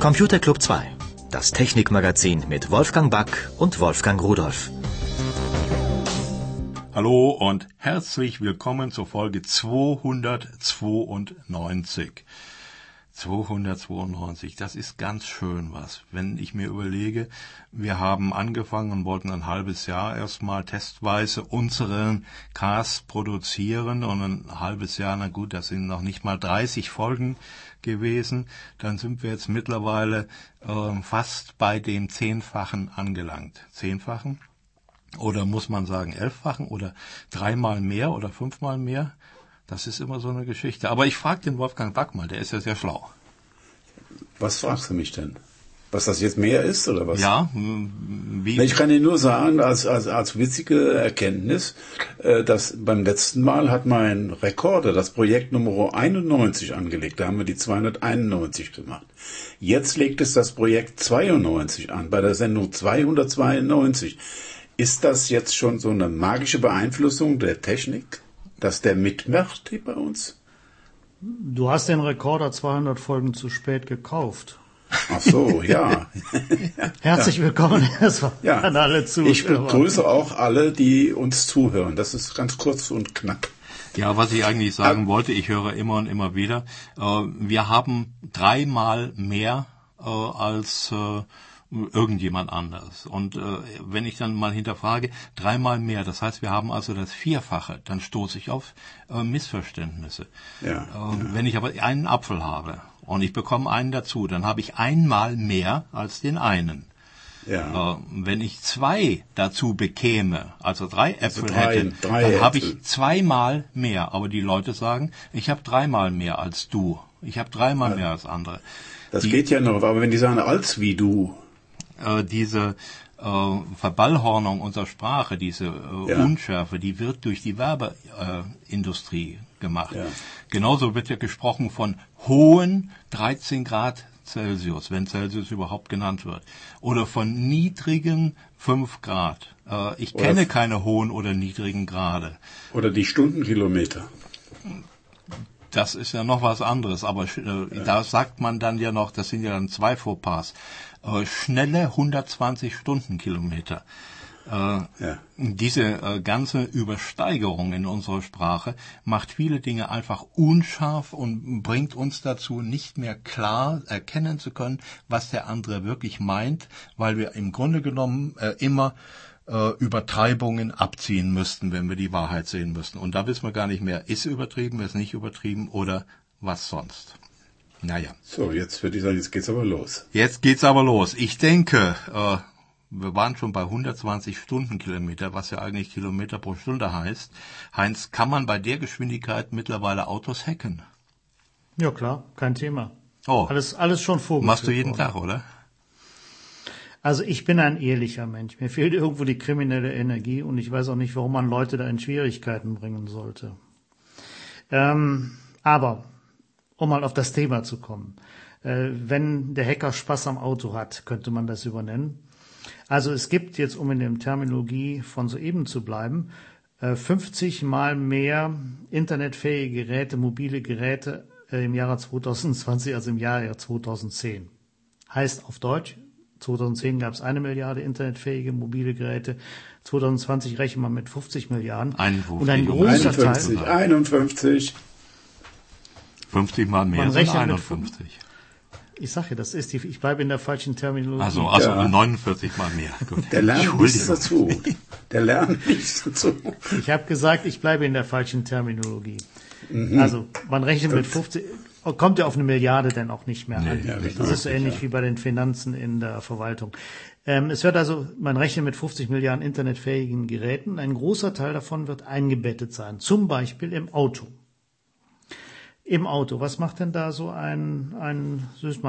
Computer Club 2, das Technikmagazin mit Wolfgang Back und Wolfgang Rudolph. Hallo und herzlich willkommen zur Folge 292. 292, das ist ganz schön was. Wenn ich mir überlege, wir haben angefangen und wollten ein halbes Jahr erstmal testweise unseren Cast produzieren und ein halbes Jahr, na gut, das sind noch nicht mal 30 Folgen gewesen, dann sind wir jetzt mittlerweile fast bei dem 10-fachen angelangt. 10-fachen? Oder muss man sagen 11-fachen oder 3-mal mehr oder 5-mal mehr? Das ist immer so eine Geschichte. Aber ich frage den Wolfgang Back mal, der ist ja sehr schlau. Was fragst du mich denn? Was das jetzt mehr ist, oder was? Ja, wie? Ich kann dir nur sagen, als witzige Erkenntnis, dass beim letzten Mal hat mein Rekorder das Projekt Nummer 91 angelegt. Da haben wir die 291 gemacht. Jetzt legt es das Projekt 92 an, bei der Sendung 292. Ist das jetzt schon so eine magische Beeinflussung der Technik, dass der mitmacht hier bei uns? Du hast den Rekorder 200 Folgen zu spät gekauft. Ach so, ja. Herzlich willkommen erstmal an alle Zuhörer. Ich begrüße auch alle, die uns zuhören. Das ist ganz kurz und knapp. Ja, was ich eigentlich sagen wollte, ich höre immer und immer wieder, wir haben 3-mal mehr als irgendjemand anderes. Und wenn ich dann mal hinterfrage, 3-mal mehr, das heißt, wir haben also das 4-fache, dann stoße ich auf Missverständnisse. Wenn ich aber einen Apfel habe und ich bekomme einen dazu, dann habe ich 1-mal mehr als den einen. Wenn ich 2 dazu bekäme, also 3 Äpfel hätte, dann habe ich 2-mal mehr. Aber die Leute sagen, ich habe 3-mal mehr als du. Ich habe 3-mal mehr als andere. Das geht ja noch, aber wenn die sagen, als wie du. Diese Verballhornung unserer Sprache, diese Unschärfe, die wird durch die Werbeindustrie gemacht. Ja. Genauso wird ja gesprochen von hohen 13 Grad Celsius, wenn Celsius überhaupt genannt wird, oder von niedrigen 5 Grad. Ich kenne keine hohen oder niedrigen Grade. Oder die Stundenkilometer. Das ist ja noch was anderes, aber da sagt man dann ja noch, das sind ja dann 2 Fauxpas. Schnelle 120 Stundenkilometer. Diese ganze Übersteigerung in unserer Sprache macht viele Dinge einfach unscharf und bringt uns dazu, nicht mehr klar erkennen zu können, was der andere wirklich meint, weil wir im Grunde genommen immer Übertreibungen abziehen müssten, wenn wir die Wahrheit sehen müssten. Und da wissen wir gar nicht mehr, ist übertrieben, ist nicht übertrieben oder was sonst. Naja. So, jetzt würde ich sagen, jetzt geht's aber los. Jetzt geht's aber los. Ich denke, wir waren schon bei 120 Stundenkilometer, was ja eigentlich Kilometer pro Stunde heißt. Heinz, kann man bei der Geschwindigkeit mittlerweile Autos hacken? Ja klar, kein Thema. Oh. Alles schon vorgeführt. Machst du jeden Tag, oder? Also ich bin ein ehrlicher Mensch. Mir fehlt irgendwo die kriminelle Energie und ich weiß auch nicht, warum man Leute da in Schwierigkeiten bringen sollte. Aber um mal auf das Thema zu kommen. Wenn der Hacker Spaß am Auto hat, könnte man das übernennen. Also es gibt jetzt, um in der Terminologie von soeben zu bleiben, 50 mal mehr internetfähige Geräte, mobile Geräte im Jahre 2020 als im Jahre 2010. Heißt auf Deutsch, 2010 gab es 1 Milliarde internetfähige mobile Geräte. 2020 rechnen wir mit 50 Milliarden. 51. Und ein großer 51. 50 mal mehr sind 51. Ich sage ja, das ist ich bleibe in der falschen Terminologie. Also 49 mal mehr. Gut. Der lernt nichts dazu. Ich habe gesagt, ich bleibe in der falschen Terminologie. Also man rechnet mit 50, kommt ja auf 1 Milliarde dann auch nicht mehr an. Ja, das ist so ähnlich wie bei den Finanzen in der Verwaltung. Es wird also, man rechnet mit 50 Milliarden internetfähigen Geräten. Ein großer Teil davon wird eingebettet sein. Zum Beispiel im Auto. Im Auto, was macht denn da so man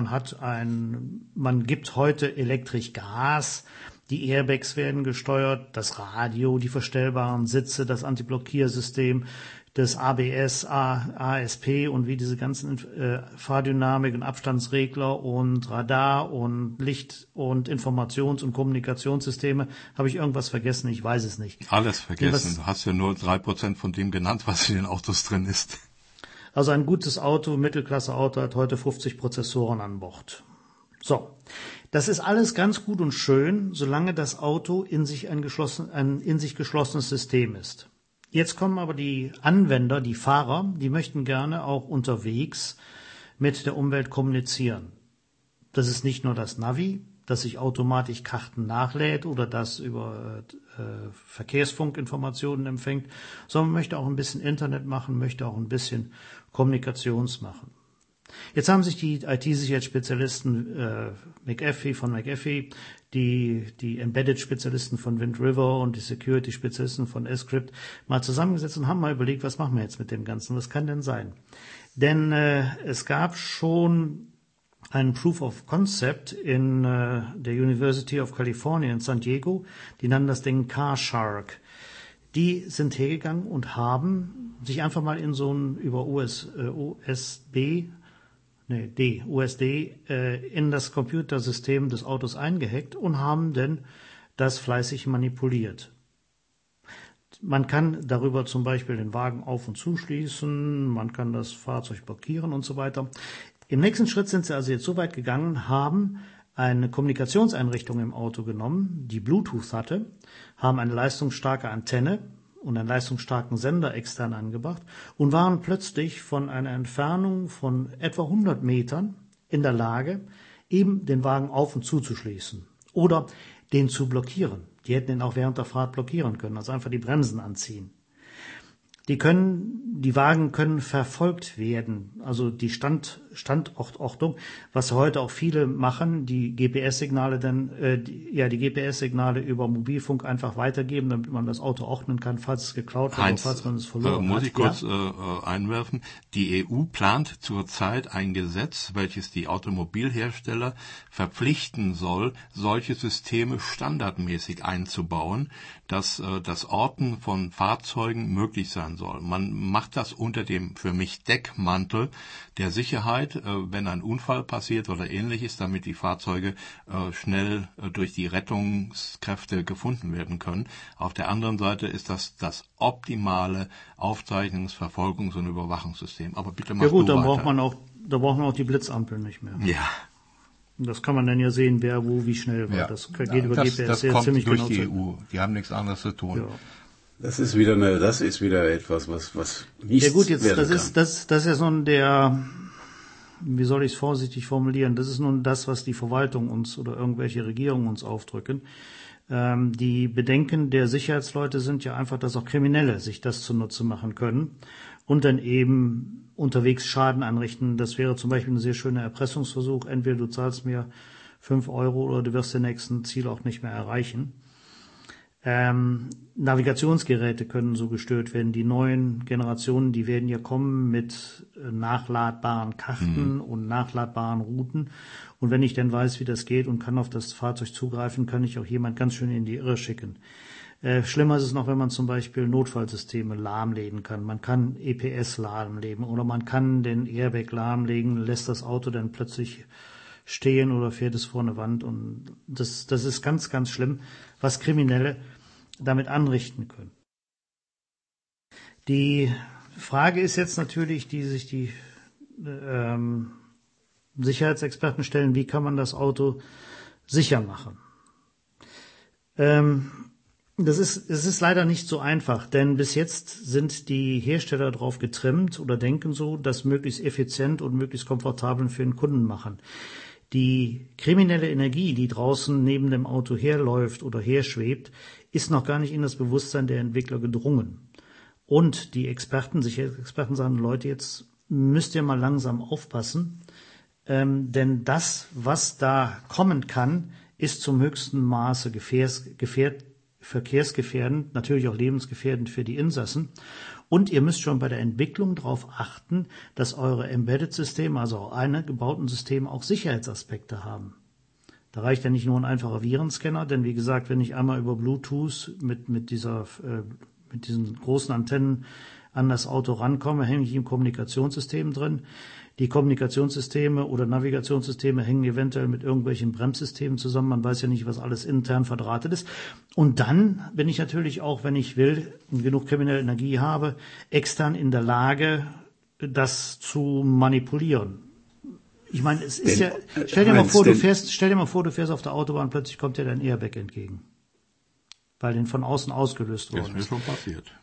gibt heute elektrisch Gas, die Airbags werden gesteuert, das Radio, die verstellbaren Sitze, das Antiblockiersystem, das ABS, ASP und wie diese ganzen Fahrdynamik und Abstandsregler und Radar und Licht- und Informations- und Kommunikationssysteme. Habe ich irgendwas vergessen? Ich weiß es nicht. Alles vergessen. Du hast ja nur 3% von dem genannt, was in den Autos drin ist. Also ein gutes Auto, Mittelklasse-Auto hat heute 50 Prozessoren an Bord. So, das ist alles ganz gut und schön, solange das Auto ein in sich geschlossenes System ist. Jetzt kommen aber die Anwender, die Fahrer, die möchten gerne auch unterwegs mit der Umwelt kommunizieren. Das ist nicht nur das Navi, das sich automatisch Karten nachlädt oder das über Verkehrsfunkinformationen empfängt, sondern man möchte auch ein bisschen Internet machen, möchte auch ein bisschen Kommunikations machen. Jetzt haben sich die IT-Sicherheitsspezialisten McAfee von McAfee, die Embedded-Spezialisten von Wind River und die Security-Spezialisten von S-Crypt mal zusammengesetzt und haben mal überlegt, was machen wir jetzt mit dem Ganzen, was kann denn sein? Denn es gab schon einen Proof of Concept in der University of California in San Diego, die nannten das Ding Car Shark. Die sind hergegangen und haben sich einfach mal in so ein über USD in das Computersystem des Autos eingehackt und haben denn das fleißig manipuliert. Man kann darüber zum Beispiel den Wagen auf- und zuschließen, man kann das Fahrzeug blockieren und so weiter. Im nächsten Schritt sind sie also jetzt so weit gegangen, haben eine Kommunikationseinrichtung im Auto genommen, die Bluetooth hatte, haben eine leistungsstarke Antenne und einen leistungsstarken Sender extern angebracht und waren plötzlich von einer Entfernung von etwa 100 Metern in der Lage, eben den Wagen auf- und zuzuschließen oder den zu blockieren. Die hätten ihn auch während der Fahrt blockieren können, also einfach die Bremsen anziehen. Die Wagen können verfolgt werden, also die Standortortung, was heute auch viele machen, die GPS-Signale die GPS-Signale über Mobilfunk einfach weitergeben, damit man das Auto ordnen kann, falls es geklaut wird oder falls man es verloren hat. Muss ich kurz einwerfen? Die EU plant zurzeit ein Gesetz, welches die Automobilhersteller verpflichten soll, solche Systeme standardmäßig einzubauen, dass das Orten von Fahrzeugen möglich sein soll. Man macht das unter dem für mich Deckmantel der Sicherheit, wenn ein Unfall passiert oder Ähnliches, damit die Fahrzeuge schnell durch die Rettungskräfte gefunden werden können. Auf der anderen Seite ist das optimale Aufzeichnungs-, Verfolgungs- und Überwachungssystem. Aber bitte mach du weiter. Da braucht man auch die Blitzampeln nicht mehr. Ja. Das kann man dann ja sehen, wer wo wie schnell war. Ja. Das geht über GPS das sehr kommt ziemlich durch genau die zu. EU. Die haben nichts anderes zu tun. Ja. Das ist wieder etwas, was nicht Ja gut, jetzt werden das ist ja so wie soll ich es vorsichtig formulieren? Das ist nun das, was die Verwaltung uns oder irgendwelche Regierungen uns aufdrücken. Die Bedenken der Sicherheitsleute sind ja einfach, dass auch Kriminelle sich das zunutze machen können und dann eben unterwegs Schaden anrichten. Das wäre zum Beispiel ein sehr schöner Erpressungsversuch. Entweder du zahlst mir 5 Euro oder du wirst den nächsten Ziel auch nicht mehr erreichen. Navigationsgeräte können so gestört werden. Die neuen Generationen, die werden ja kommen mit nachladbaren Karten und nachladbaren Routen. Und wenn ich dann weiß, wie das geht und kann auf das Fahrzeug zugreifen, kann ich auch jemand ganz schön in die Irre schicken. Schlimmer ist es noch, wenn man zum Beispiel Notfallsysteme lahmlegen kann. Man kann EPS lahmlegen oder man kann den Airbag lahmlegen, lässt das Auto dann plötzlich stehen oder fährt es vor eine Wand. Und das ist ganz, ganz schlimm, was Kriminelle damit anrichten können. Die Frage ist jetzt natürlich, die sich die Sicherheitsexperten stellen, wie kann man das Auto sicher machen? Es ist leider nicht so einfach, denn bis jetzt sind die Hersteller darauf getrimmt oder denken so, das möglichst effizient und möglichst komfortabel für den Kunden machen. Die kriminelle Energie, die draußen neben dem Auto herläuft oder herschwebt, ist noch gar nicht in das Bewusstsein der Entwickler gedrungen. Und die Sicherheitsexperten sagen, Leute, jetzt müsst ihr mal langsam aufpassen, denn das, was da kommen kann, ist zum höchsten Maße verkehrsgefährdend, natürlich auch lebensgefährdend für die Insassen. Und ihr müsst schon bei der Entwicklung darauf achten, dass eure Embedded-Systeme, also auch eingebauten Systeme, auch Sicherheitsaspekte haben. Da reicht ja nicht nur ein einfacher Virenscanner, denn wie gesagt, wenn ich einmal über Bluetooth mit diesen großen Antennen an das Auto rankomme, hänge ich im Kommunikationssystem drin. Die Kommunikationssysteme oder Navigationssysteme hängen eventuell mit irgendwelchen Bremssystemen zusammen. Man weiß ja nicht, was alles intern verdrahtet ist. Und dann bin ich natürlich auch, wenn ich will und genug kriminelle Energie habe, extern in der Lage, das zu manipulieren. Ich meine, es ist stell dir mal vor, du fährst auf der Autobahn, plötzlich kommt dir dein Airbag entgegen. Weil den von außen ausgelöst worden ist. Das ist mir schon passiert.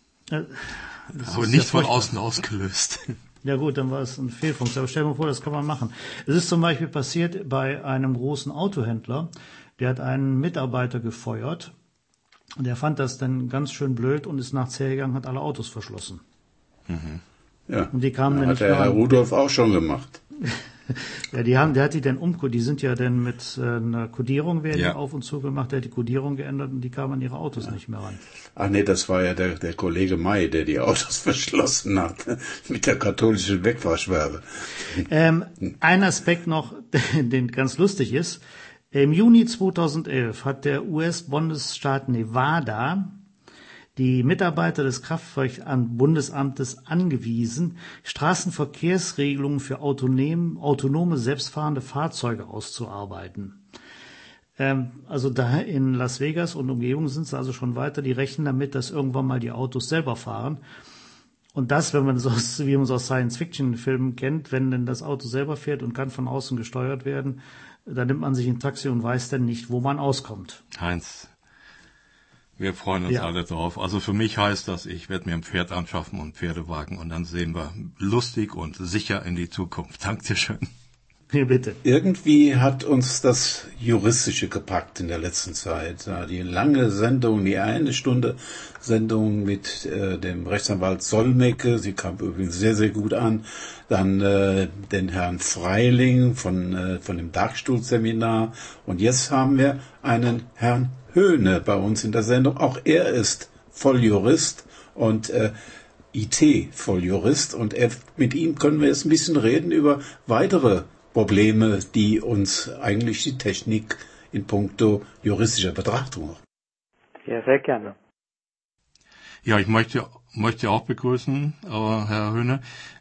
Aber nicht von außen ausgelöst. Ja gut, dann war es ein Fehlfunktion. Aber stell dir mal vor, das kann man machen. Es ist zum Beispiel passiert bei einem großen Autohändler, der hat einen Mitarbeiter gefeuert. Und der fand das dann ganz schön blöd und ist nachts hergegangen, hat alle Autos verschlossen. Mhm. Ja, und die kamen dann hat der Herr Rudolph auch schon gemacht. Ja, der hat die dann die sind ja dann mit einer Kodierung werden die auf und zu gemacht, der hat die Kodierung geändert und die kamen an ihre Autos nicht mehr ran. Ach nee, das war ja der Kollege May, der die Autos verschlossen hat mit der katholischen Wegfahrschwärme. Ein Aspekt noch, den ganz lustig ist. Im Juni 2011 hat der US-Bundesstaat Nevada die Mitarbeiter des Kraftfahrzeug-Bundesamtes angewiesen, Straßenverkehrsregelungen für autonome, selbstfahrende Fahrzeuge auszuarbeiten. Also da in Las Vegas und Umgebung sind sie also schon weiter. Die rechnen damit, dass irgendwann mal die Autos selber fahren. Und das, wenn man wie man es aus Science-Fiction-Filmen kennt, wenn denn das Auto selber fährt und kann von außen gesteuert werden, dann nimmt man sich ein Taxi und weiß dann nicht, wo man auskommt. Heinz, wir freuen uns alle drauf. Also für mich heißt das, ich werde mir ein Pferd anschaffen und Pferdewagen und dann sehen wir lustig und sicher in die Zukunft. Dankeschön. Ja, bitte. Irgendwie hat uns das Juristische gepackt in der letzten Zeit. Ja, die lange Sendung, die 1 Stunde Sendung mit dem Rechtsanwalt Solmecke, sie kam übrigens sehr, sehr gut an. Dann den Herrn Freiling von dem Dachstuhlseminar. Und jetzt haben wir einen Herrn Höhne bei uns in der Sendung. Auch er ist Volljurist und IT-Volljurist. Und mit ihm können wir jetzt ein bisschen reden über weitere Probleme, die uns eigentlich die Technik in puncto juristischer Betrachtung macht. Ja, sehr gerne. Ja, ich möchte auch begrüßen, Herr Höhne.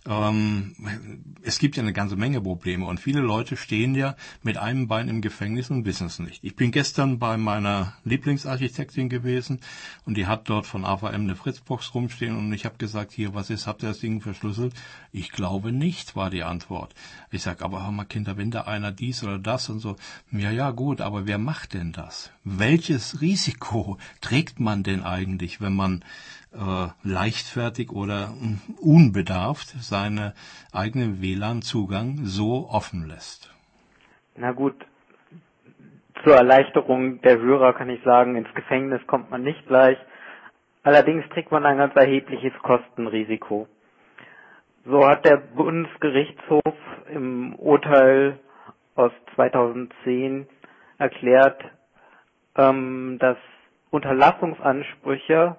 Es gibt ja eine ganze Menge Probleme und viele Leute stehen ja mit einem Bein im Gefängnis und wissen es nicht. Ich bin gestern bei meiner Lieblingsarchitektin gewesen und die hat dort von AVM eine Fritzbox rumstehen und ich habe gesagt, hier, was ist, habt ihr das Ding verschlüsselt? Ich glaube nicht, war die Antwort. Ich sage, aber hör mal Kinder, wenn da einer dies oder das und so, ja gut, aber wer macht denn das? Welches Risiko trägt man denn eigentlich, wenn man leichtfertig oder unbedarft seinen eigenen WLAN-Zugang so offen lässt? Na gut, zur Erleichterung der Hörer kann ich sagen, ins Gefängnis kommt man nicht gleich. Allerdings trägt man ein ganz erhebliches Kostenrisiko. So hat der Bundesgerichtshof im Urteil aus 2010 erklärt, dass Unterlassungsansprüche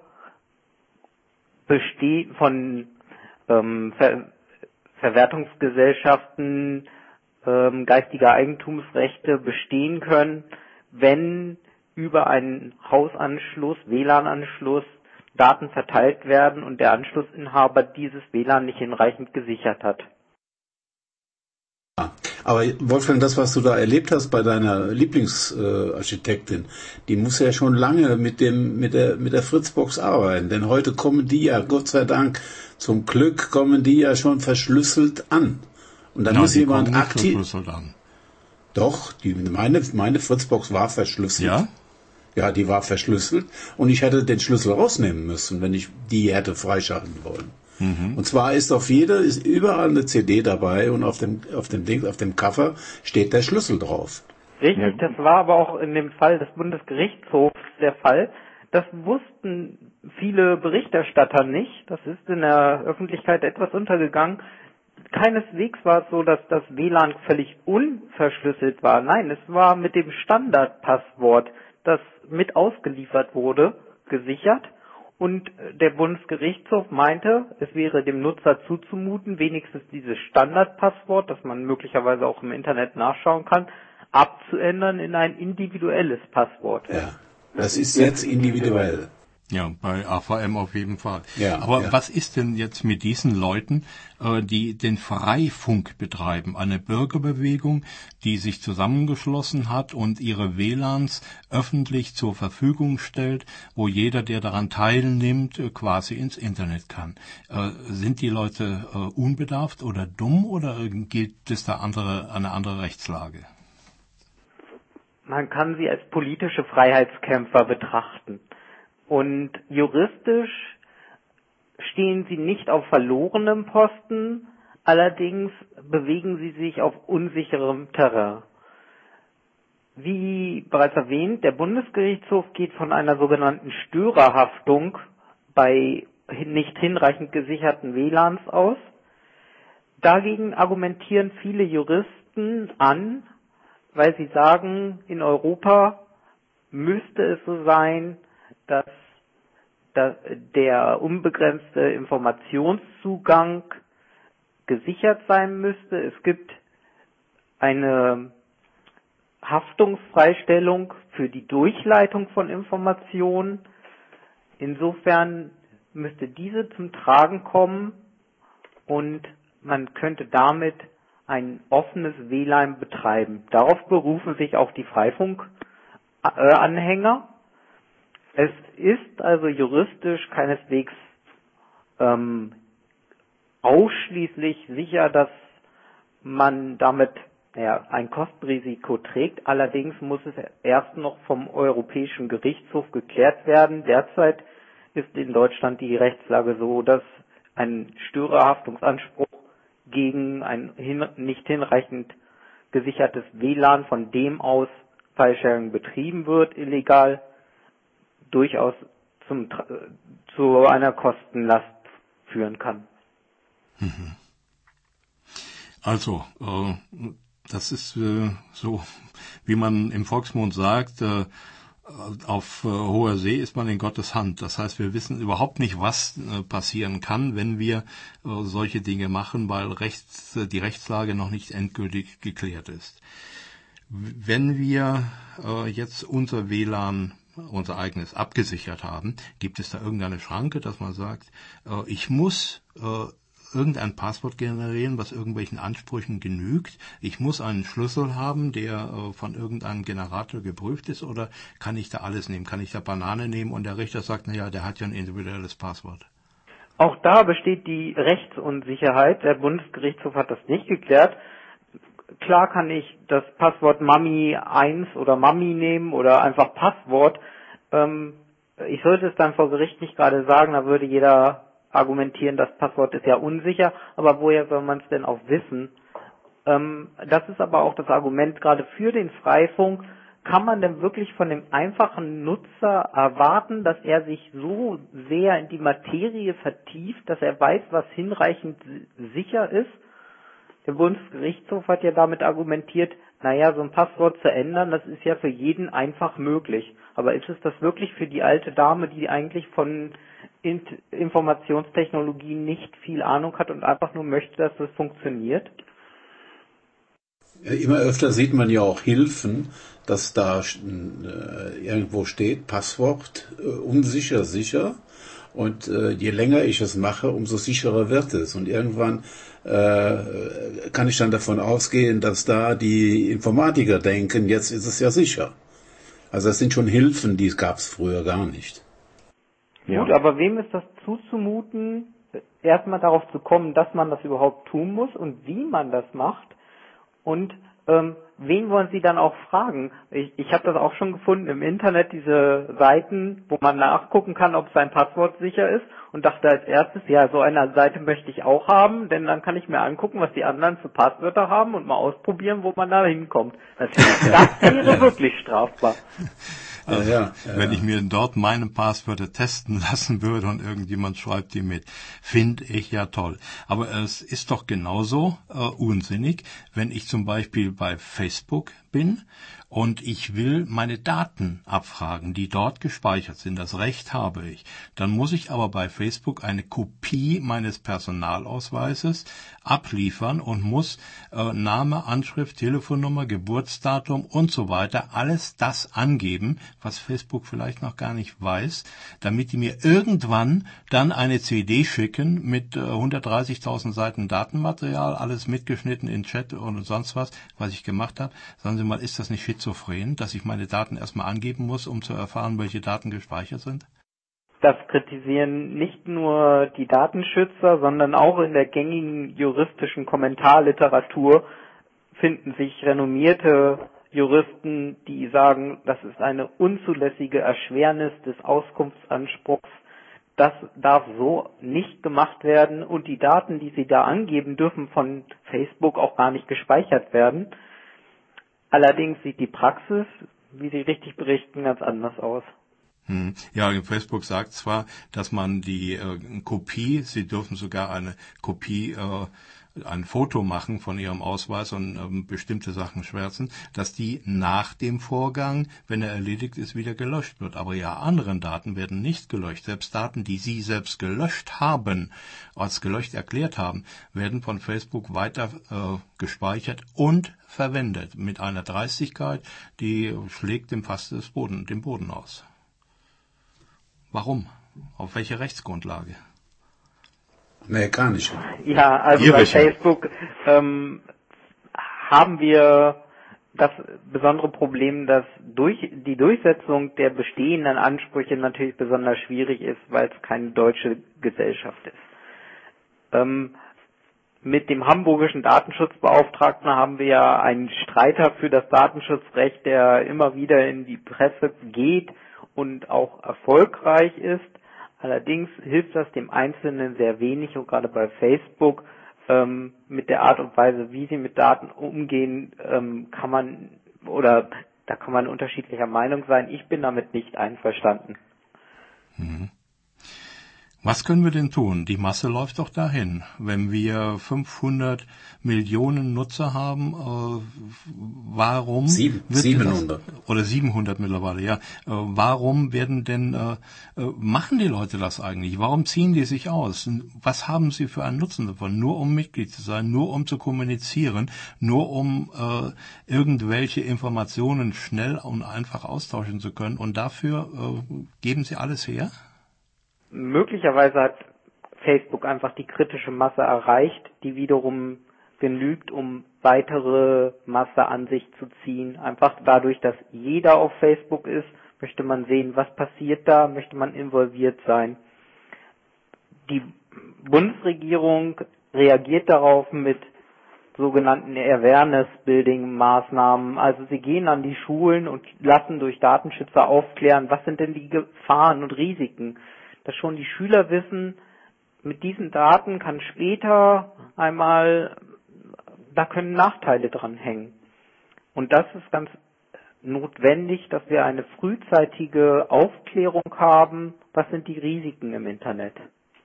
von Verwertungsgesellschaften geistiger Eigentumsrechte bestehen können, wenn über einen Hausanschluss, WLAN-Anschluss, Daten verteilt werden und der Anschlussinhaber dieses WLAN nicht hinreichend gesichert hat. Aber Wolfgang, das, was du da erlebt hast bei deiner Lieblingsarchitektin, die muss ja schon lange mit der Fritzbox arbeiten, denn heute kommen die ja, Gott sei Dank, zum Glück kommen die ja schon verschlüsselt an. Und dann muss jemand aktiv. Doch, meine Fritzbox war verschlüsselt. Ja? Ja, die war verschlüsselt und ich hätte den Schlüssel rausnehmen müssen, wenn ich die hätte freischalten wollen. Und zwar ist überall eine CD dabei und auf dem Cover steht der Schlüssel drauf. Richtig, das war aber auch in dem Fall des Bundesgerichtshofs der Fall. Das wussten viele Berichterstatter nicht. Das ist in der Öffentlichkeit etwas untergegangen. Keineswegs war es so, dass das WLAN völlig unverschlüsselt war. Nein, es war mit dem Standardpasswort, das mit ausgeliefert wurde, gesichert. Und der Bundesgerichtshof meinte, es wäre dem Nutzer zuzumuten, wenigstens dieses Standardpasswort, das man möglicherweise auch im Internet nachschauen kann, abzuändern in ein individuelles Passwort. Ja, das ist jetzt individuell. Ja, bei AVM auf jeden Fall. Ja, aber ja. was ist denn jetzt mit diesen Leuten, die den Freifunk betreiben? Eine Bürgerbewegung, die sich zusammengeschlossen hat und ihre WLANs öffentlich zur Verfügung stellt, wo jeder, der daran teilnimmt, quasi ins Internet kann. Sind die Leute unbedarft oder dumm oder gilt es da eine andere Rechtslage? Man kann sie als politische Freiheitskämpfer betrachten. Und juristisch stehen sie nicht auf verlorenem Posten, allerdings bewegen sie sich auf unsicherem Terrain. Wie bereits erwähnt, der Bundesgerichtshof geht von einer sogenannten Störerhaftung bei nicht hinreichend gesicherten WLANs aus. Dagegen argumentieren viele Juristen an, weil sie sagen, in Europa müsste es so sein, dass der unbegrenzte Informationszugang gesichert sein müsste. Es gibt eine Haftungsfreistellung für die Durchleitung von Informationen. Insofern müsste diese zum Tragen kommen und man könnte damit ein offenes WLAN betreiben. Darauf berufen sich auch die Freifunk-Anhänger. Es ist also juristisch keineswegs ausschließlich sicher, dass man damit ein Kostenrisiko trägt. Allerdings muss es erst noch vom Europäischen Gerichtshof geklärt werden. Derzeit ist in Deutschland die Rechtslage so, dass ein Störerhaftungsanspruch gegen ein nicht hinreichend gesichertes WLAN, von dem aus File-Sharing betrieben wird, illegal, durchaus zu einer Kostenlast führen kann. Also, das ist so, wie man im Volksmund sagt, auf hoher See ist man in Gottes Hand. Das heißt, wir wissen überhaupt nicht, was passieren kann, wenn wir solche Dinge machen, weil die Rechtslage noch nicht endgültig geklärt ist. Wenn wir jetzt unser WLAN, unser eigenes, abgesichert haben, gibt es da irgendeine Schranke, dass man sagt, ich muss irgendein Passwort generieren, was irgendwelchen Ansprüchen genügt. Ich muss einen Schlüssel haben, der von irgendeinem Generator geprüft ist, oder kann ich da alles nehmen? Kann ich da Banane nehmen und der Richter sagt, naja, der hat ja ein individuelles Passwort? Auch da besteht die Rechtsunsicherheit. Der Bundesgerichtshof hat das nicht geklärt. Klar kann ich das Passwort Mami 1 oder Mami nehmen oder einfach Passwort. Ich sollte es dann vor Gericht nicht gerade sagen, da würde jeder argumentieren, das Passwort ist ja unsicher, aber woher soll man es denn auch wissen? Das ist aber auch das Argument gerade für den Freifunk. Kann man denn wirklich von dem einfachen Nutzer erwarten, dass er sich so sehr in die Materie vertieft, dass er weiß, was hinreichend sicher ist? Der Bundesgerichtshof hat ja damit argumentiert, naja, so ein Passwort zu ändern, das ist ja für jeden einfach möglich. Aber ist es das wirklich für die alte Dame, die eigentlich von Informationstechnologie nicht viel Ahnung hat und einfach nur möchte, dass das funktioniert? Immer öfter sieht man ja auch Hilfen, dass da irgendwo steht, Passwort unsicher, sicher. Und je länger ich es mache, umso sicherer wird es. Und irgendwann kann ich dann davon ausgehen, dass da die Informatiker denken, jetzt ist es ja sicher. Also das sind schon Hilfen, die gab es früher gar nicht. Ja. Gut, aber wem ist das zuzumuten, erstmal darauf zu kommen, dass man das überhaupt tun muss und wie man das macht? Und wen wollen Sie dann auch fragen? Ich habe das auch schon gefunden im Internet, diese Seiten, wo man nachgucken kann, ob sein Passwort sicher ist, und dachte als erstes, ja, so eine Seite möchte ich auch haben, denn dann kann ich mir angucken, was die anderen für Passwörter haben und mal ausprobieren, wo man da hinkommt. Das wäre wirklich strafbar. Wenn ich mir dort meine Passwörter testen lassen würde und irgendjemand schreibt die mit, finde ich ja toll. Aber es ist doch genauso unsinnig, wenn ich zum Beispiel bei Facebook bin und ich will meine Daten abfragen, die dort gespeichert sind. Das Recht habe ich. Dann muss ich aber bei Facebook eine Kopie meines Personalausweises abliefern und muss Name, Anschrift, Telefonnummer, Geburtsdatum und so weiter, alles das angeben, was Facebook vielleicht noch gar nicht weiß, damit die mir irgendwann dann eine CD schicken mit 130.000 Seiten Datenmaterial, alles mitgeschnitten in Chat und sonst was ich gemacht habe. Sagen Sie mal, ist das nicht schizophren, dass ich meine Daten erstmal angeben muss, um zu erfahren, welche Daten gespeichert sind? Das kritisieren nicht nur die Datenschützer, sondern auch in der gängigen juristischen Kommentarliteratur finden sich renommierte Juristen, die sagen, das ist eine unzulässige Erschwernis des Auskunftsanspruchs. Das darf so nicht gemacht werden und die Daten, die Sie da angeben, dürfen von Facebook auch gar nicht gespeichert werden. Allerdings sieht die Praxis, wie Sie richtig berichten, ganz anders aus. Ja, Facebook sagt zwar, dass man die Kopie, Sie dürfen sogar eine Kopie, ein Foto machen von Ihrem Ausweis und bestimmte Sachen schwärzen, dass die nach dem Vorgang, wenn er erledigt ist, wieder gelöscht wird. Aber ja, anderen Daten werden nicht gelöscht. Selbst Daten, die Sie selbst gelöscht haben, als gelöscht erklärt haben, werden von Facebook weiter gespeichert und verwendet mit einer Dreistigkeit, die schlägt dem Boden aus. Warum? Auf welche Rechtsgrundlage? Nee, gar nicht. Ja, also bei Facebook haben wir das besondere Problem, dass durch die Durchsetzung der bestehenden Ansprüche natürlich besonders schwierig ist, weil es keine deutsche Gesellschaft ist. Mit dem hamburgischen Datenschutzbeauftragten haben wir ja einen Streiter für das Datenschutzrecht, der immer wieder in die Presse geht und auch erfolgreich ist. Allerdings hilft das dem Einzelnen sehr wenig und gerade bei Facebook mit der Art und Weise, wie sie mit Daten umgehen, kann man unterschiedlicher Meinung sein. Ich bin damit nicht einverstanden. Was können wir denn tun? Die Masse läuft doch dahin. Wenn wir 500 Millionen Nutzer haben, warum 700 oder 700 mittlerweile, ja. Warum machen die Leute das eigentlich? Warum ziehen die sich aus? Was haben sie für einen Nutzen davon? Nur um Mitglied zu sein, nur um zu kommunizieren, nur um irgendwelche Informationen schnell und einfach austauschen zu können und dafür geben sie alles her? Möglicherweise hat Facebook einfach die kritische Masse erreicht, die wiederum genügt, um weitere Masse an sich zu ziehen. Einfach dadurch, dass jeder auf Facebook ist, möchte man sehen, was passiert da, möchte man involviert sein. Die Bundesregierung reagiert darauf mit sogenannten Awareness-Building-Maßnahmen. Also sie gehen an die Schulen und lassen durch Datenschützer aufklären, was sind denn die Gefahren und Risiken. Dass schon die Schüler wissen, mit diesen Daten kann später da können Nachteile dran hängen. Und das ist ganz notwendig, dass wir eine frühzeitige Aufklärung haben, was sind die Risiken im Internet.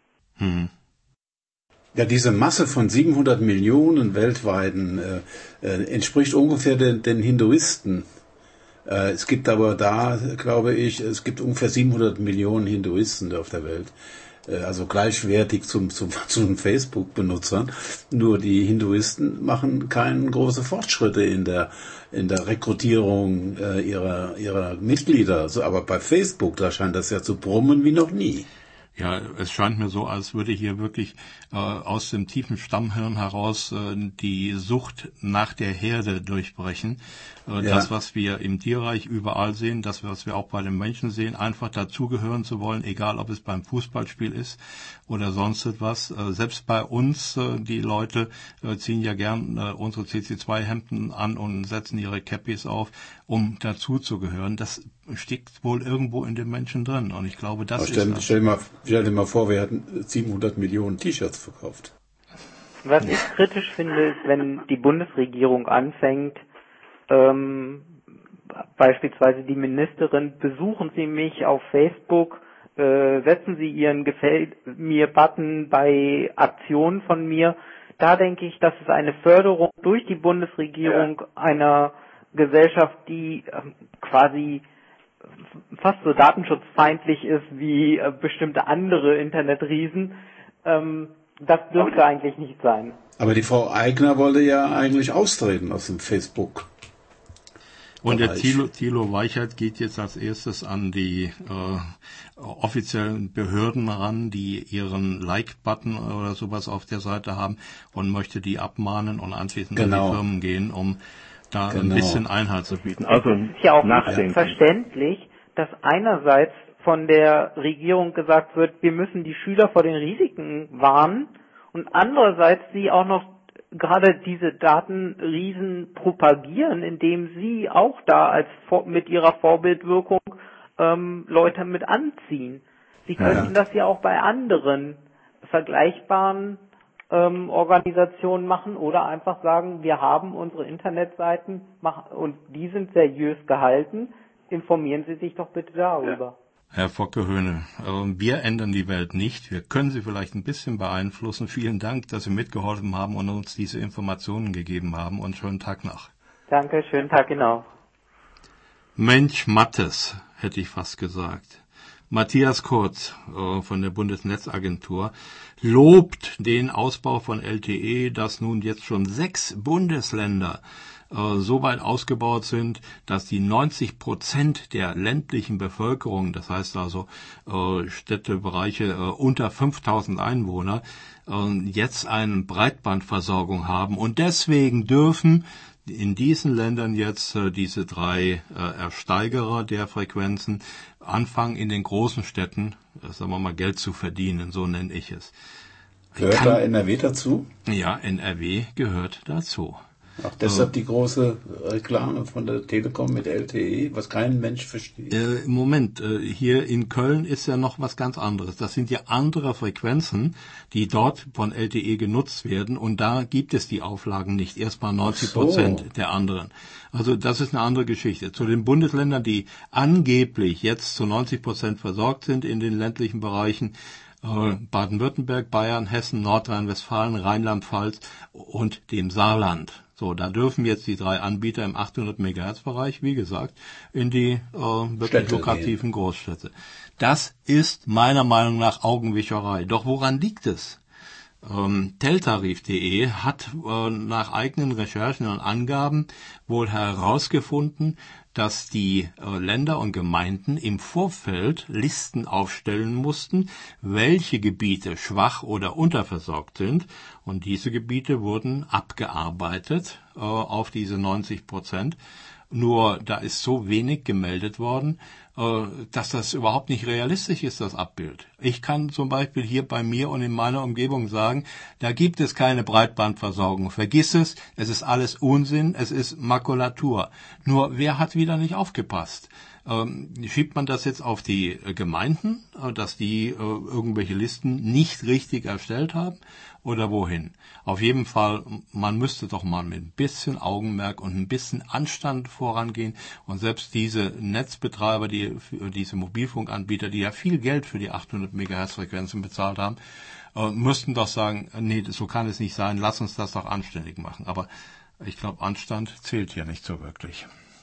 Ja, diese Masse von 700 Millionen weltweiten entspricht ungefähr den Hinduisten. Es gibt aber glaube ich, es gibt ungefähr 700 Millionen Hinduisten auf der Welt. Also gleichwertig zum Facebook-Benutzern. Nur die Hinduisten machen keine großen Fortschritte in der Rekrutierung ihrer Mitglieder. Also, aber bei Facebook, da scheint das ja zu brummen wie noch nie. Ja, es scheint mir so, als würde hier wirklich aus dem tiefen Stammhirn heraus die Sucht nach der Herde durchbrechen. Das, was wir im Tierreich überall sehen, das, was wir auch bei den Menschen sehen, einfach dazugehören zu wollen, egal ob es beim Fußballspiel ist oder sonst etwas. Selbst bei uns, die Leute ziehen ja gern unsere CC2-Hemden an und setzen ihre Cappies auf, um dazuzugehören. Das steckt wohl irgendwo in den Menschen drin. Und ich glaube, das ist... Stell dir mal vor, wir hatten 700 Millionen T-Shirts verkauft. Was ich kritisch finde, ist, wenn die Bundesregierung anfängt, beispielsweise die Ministerin, besuchen Sie mich auf Facebook, setzen Sie Ihren Gefällt-mir-Button bei Aktionen von mir. Da denke ich, das ist eine Förderung durch die Bundesregierung einer Gesellschaft, die quasi fast so datenschutzfeindlich ist wie bestimmte andere Internetriesen. Das dürfte eigentlich nicht sein. Aber die Frau Eigner wollte ja eigentlich austreten aus dem Facebook. Und der Thilo Weichert geht jetzt als erstes an die offiziellen Behörden ran, die ihren Like-Button oder sowas auf der Seite haben und möchte die abmahnen und anschließend an die Firmen gehen, um da ein bisschen Einhalt zu bieten. Also es ist ja auch nicht verständlich, dass einerseits von der Regierung gesagt wird, wir müssen die Schüler vor den Risiken warnen und andererseits sie auch noch gerade diese Datenriesen propagieren, indem sie auch da mit ihrer Vorbildwirkung Leute mit anziehen. Sie könnten das ja auch bei anderen vergleichbaren Organisationen machen oder einfach sagen, wir haben unsere Internetseiten und die sind seriös gehalten, informieren Sie sich doch bitte darüber. Herr Focke-Höhne, wir ändern die Welt nicht. Wir können sie vielleicht ein bisschen beeinflussen. Vielen Dank, dass Sie mitgeholfen haben und uns diese Informationen gegeben haben. Und schönen Tag noch. Danke, schönen Tag Ihnen auch. Mensch Mattes, hätte ich fast gesagt. Matthias Kurz von der Bundesnetzagentur lobt den Ausbau von LTE, dass nun jetzt schon 6 Bundesländer so weit ausgebaut sind, dass die 90% der ländlichen Bevölkerung, das heißt also Städtebereiche unter 5000 Einwohner, jetzt eine Breitbandversorgung haben. Und deswegen dürfen in diesen Ländern jetzt diese 3 Ersteigerer der Frequenzen anfangen, in den großen Städten, sagen wir mal, Geld zu verdienen, so nenne ich es. Gehört da NRW dazu? Ja, NRW gehört dazu. Auch deshalb die große Reklame von der Telekom mit LTE, was kein Mensch versteht. Moment, hier in Köln ist ja noch was ganz anderes. Das sind ja andere Frequenzen, die dort von LTE genutzt werden und da gibt es die Auflagen nicht. Erstmal 90% der anderen. Also das ist eine andere Geschichte. Zu den Bundesländern, die angeblich jetzt zu 90% versorgt sind in den ländlichen Bereichen, Baden-Württemberg, Bayern, Hessen, Nordrhein-Westfalen, Rheinland-Pfalz und dem Saarland. So, da dürfen jetzt die 3 Anbieter im 800 MHz Bereich, wie gesagt, in die wirklich lukrativen Großstädte. Das ist meiner Meinung nach Augenwischerei. Doch woran liegt es? Teltarif.de hat nach eigenen Recherchen und Angaben wohl herausgefunden, dass die Länder und Gemeinden im Vorfeld Listen aufstellen mussten, welche Gebiete schwach oder unterversorgt sind. Und diese Gebiete wurden abgearbeitet auf diese 90%. Nur da ist so wenig gemeldet worden, dass das überhaupt nicht realistisch ist, das Abbild. Ich kann zum Beispiel hier bei mir und in meiner Umgebung sagen, da gibt es keine Breitbandversorgung. Vergiss es, es ist alles Unsinn, es ist Makulatur. Nur wer hat wieder nicht aufgepasst? Schiebt man das jetzt auf die Gemeinden, dass die irgendwelche Listen nicht richtig erstellt haben? Oder wohin? Auf jeden Fall, man müsste doch mal mit ein bisschen Augenmerk und ein bisschen Anstand vorangehen. Und selbst diese Netzbetreiber, diese Mobilfunkanbieter, die ja viel Geld für die 800 MHz Frequenzen bezahlt haben, müssten doch sagen, nee, so kann es nicht sein, lass uns das doch anständig machen. Aber ich glaube, Anstand zählt hier nicht so wirklich.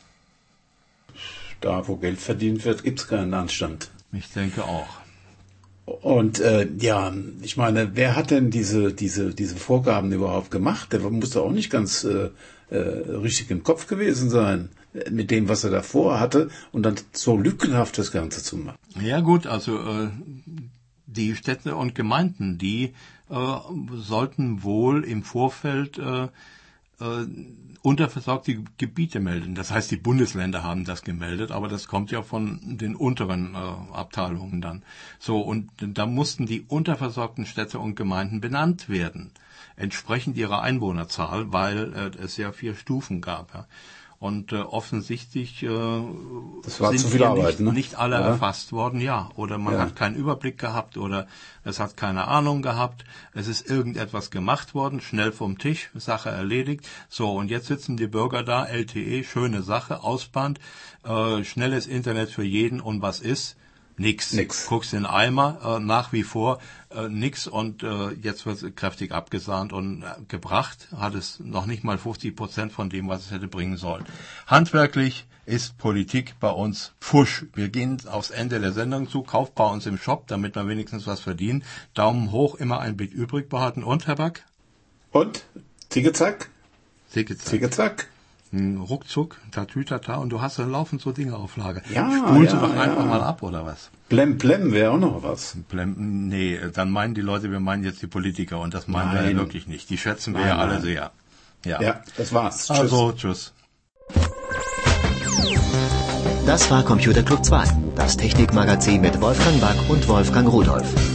Da, wo Geld verdient wird, gibt es keinen Anstand. Ich denke auch. Und ich meine, wer hat denn diese Vorgaben überhaupt gemacht? Der muss doch auch nicht ganz richtig im Kopf gewesen sein mit dem, was er davor hatte und dann so lückenhaft das Ganze zu machen. Ja gut, also die Städte und Gemeinden, die sollten wohl im Vorfeld unterversorgte Gebiete melden. Das heißt, die Bundesländer haben das gemeldet, aber das kommt ja von den unteren Abteilungen dann. So, und da mussten die unterversorgten Städte und Gemeinden benannt werden, entsprechend ihrer Einwohnerzahl, weil es ja 4 Stufen gab. Ja. Und offensichtlich das war sind zu viel Arbeit, nicht alle erfasst worden, ja. Oder man hat keinen Überblick gehabt oder es hat keine Ahnung gehabt. Es ist irgendetwas gemacht worden, schnell vom Tisch, Sache erledigt. So, und jetzt sitzen die Bürger da, LTE, schöne Sache, Ausband, schnelles Internet für jeden und was ist? Nix. Guckst in den Eimer, nach wie vor nix und jetzt wird es kräftig abgesahnt und gebracht hat es noch nicht mal 50% von dem, was es hätte bringen sollen. Handwerklich ist Politik bei uns Pfusch. Wir gehen aufs Ende der Sendung zu, kauft bei uns im Shop, damit wir wenigstens was verdienen. Daumen hoch, immer ein Bit übrig behalten. Und, Herr Back? Und? Zicke-Zack? Zicke-Zack. Ruckzuck, Tatütata, und du hast dann laufend so Dinge auf Lager. Ja, Spulst du doch einfach mal ab, oder was? Blem wäre auch noch was. Nee, dann meinen die Leute, wir meinen jetzt die Politiker, und das meinen wir ja wirklich nicht. Die schätzen wir ja alle sehr. Ja, das war's. Tschüss. Also, tschüss. Das war Computer Club 2, das Technikmagazin mit Wolfgang Back und Wolfgang Rudolph.